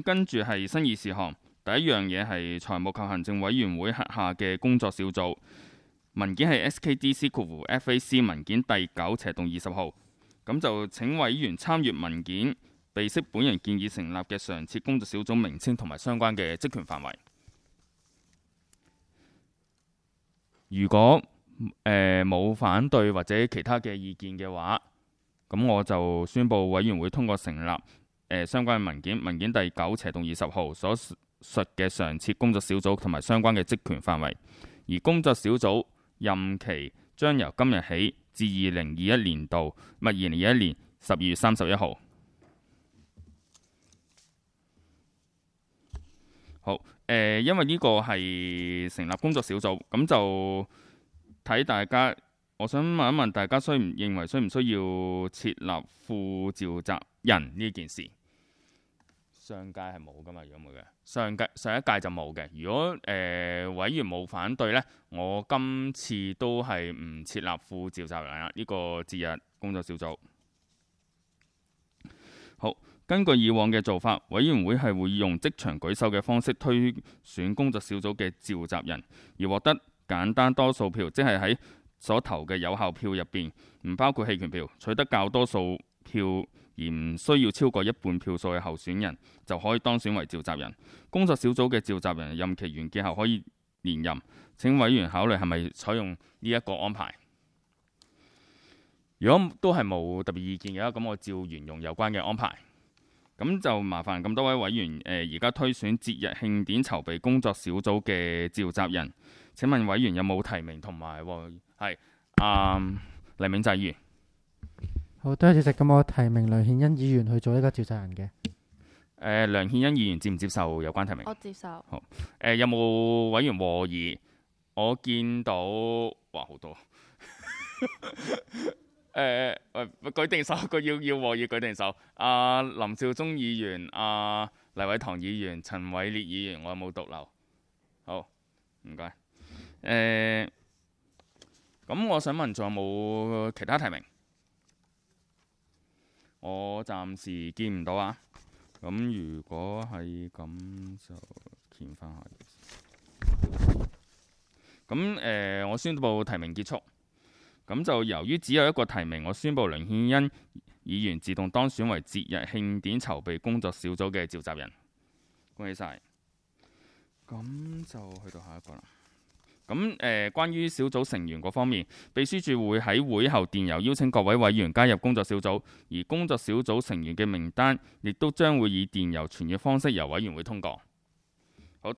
跟住係新議事項，第一樣嘢係財務及行政委員會轄下嘅工作小組，文件係 SKDC-FAC 文件第9/20號，咁就請委員參閱文件，備悉本人建議成立嘅常設工作小組名稱同埋相關嘅職權範圍。如果冇反對或者其他嘅意見嘅話，咁我就宣布委員會通過成立相關嘅文件第9/20號所述嘅常設工作小組同埋相關嘅職權範圍，而工作小組任期將由今日起至2021年12月31號。好，因為呢個係成立工作小組，咁就睇大家。我想問一問大家，認為需唔需要設立副召集人呢件事？上屆係冇噶嘛？如果冇嘅，上一屆就冇嘅。如果委員冇反對呢，我今次都係唔設立副召集人啦。呢個節日工作小組。好，根據以往嘅做法，委員會係會用即場舉手嘅方式推選工作小組嘅召集人，而獲得簡單多數票，即係喺所投嘅有效票入邊，唔包括棄權票，取得較多數票而唔需要超過一半票數嘅候選人，就可以當選為召集人。工作小組嘅召集人任期完結後可以連任。請委員考慮係咪採用呢一個安排。如果都係冇特別意見嘅話，咁我照沿用有關嘅安排。咁就麻煩咁多位委員而家推選節日慶典籌備工作小組嘅召集人。請問委員有冇提名同埋係黎銘澤議員？ 好，多謝主席。咁我提名梁憲恩議員去做呢個召集人嘅。 梁憲恩議員接唔接受有關提名？ 我接受。 好。有冇委員和議？我見到好多。舉定手，佢要和議舉定手。林少忠議員、黎偉堂議員、陳偉烈議員，我有冇獨留？好，唔該。咁我想問，仲有冇其他提名？我暫時見唔到啊。咁如果係咁，就填翻下。咁我宣布提名結束。咁就由於只有一個提名，我宣布梁憲恩議員自動當選為節日慶典籌備工作小組嘅召集人。恭喜晒！咁就去到下一個啦。咁關於小組成員嗰方面，秘書處會喺會後電郵邀請各位委員加入工作小組，而工作小組成員嘅名單亦都將會以電郵傳閱方式由委員會通過。